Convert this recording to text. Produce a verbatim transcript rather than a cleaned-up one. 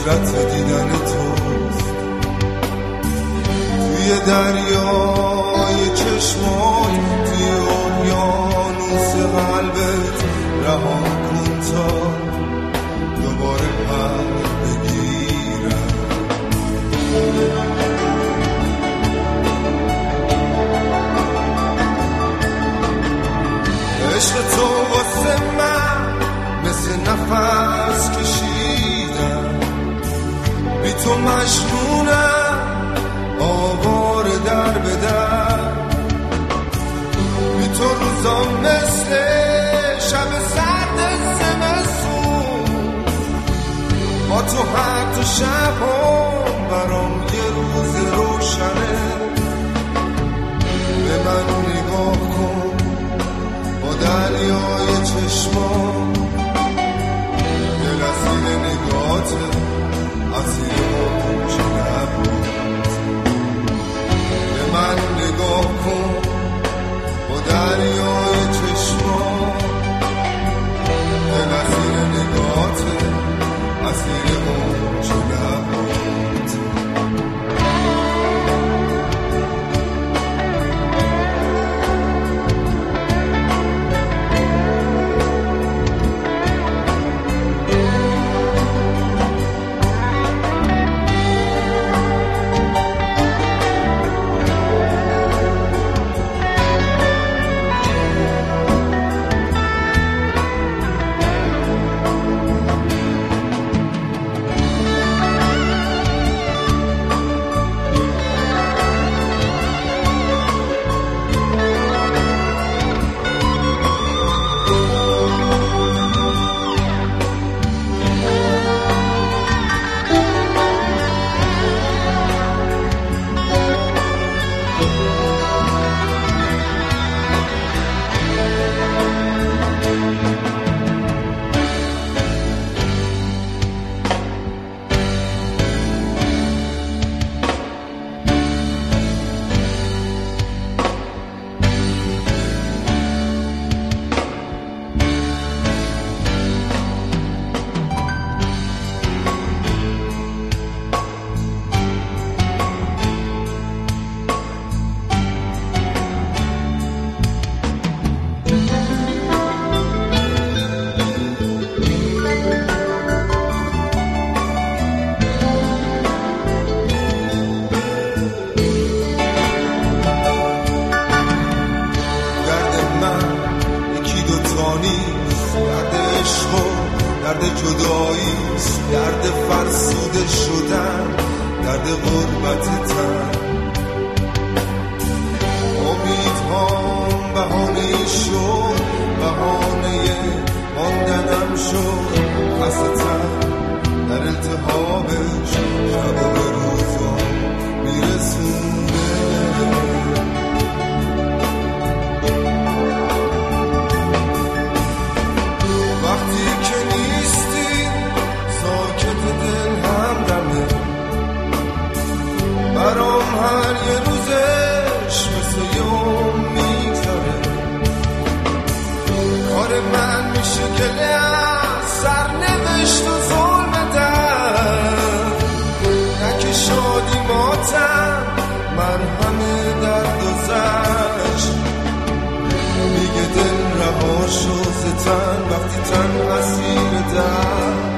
قدرت دیدن توست توی دریای چشمات، توی اقیانوس قلبت رها کن تا دوباره پر بگیرم. عشق تو واسه من مثل نفس کشیدم، بی تو مجنونم آواره در به در، بی تو روزا مثل شب سرد زمستون، با تو حتی شب هم برام یه روز روشنه. به من نگاه کن با دریای چشمان، دل اسیر نگاهته اسیر موج لبات. به من نگاه کن با دریای چشمان، دل اسیر نگاهته اسیر موج لبات. درد جداییست، درد فرسوده شدن، درد غربت تن. امیدهام بهانه شد، بهانه ماندنم شد، خستم در التهابش شب و به روزا میرسونده. وقتی که نیستی ساکت دل همدمه، برام هر یه روزش مثل یوم میگذره. کار من میشه گله از سرنوشت و ظلم در، نه که شادی ماتم مرهم درد و زشت. میگه دل رها شو ز تن وقتی تن اسیر در.